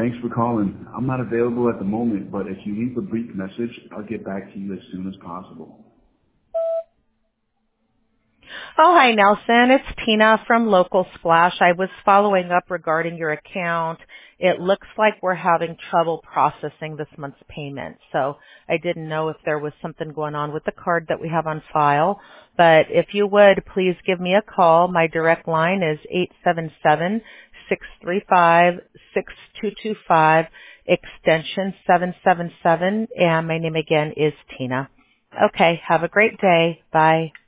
Thanks for calling. I'm not available at the moment, but if you leave a brief message, I'll get back to you as soon as possible. Oh, hi, Nelson. It's Tina from Local Splash. I was following up regarding your account. It looks like we're having trouble processing this month's payment. So I didn't know if there was something going on with the card that we have on file. But if you would, please give me a call. My direct line is 877-635-6225, extension 777. And my name again is Tina. Okay, have a great day. Bye.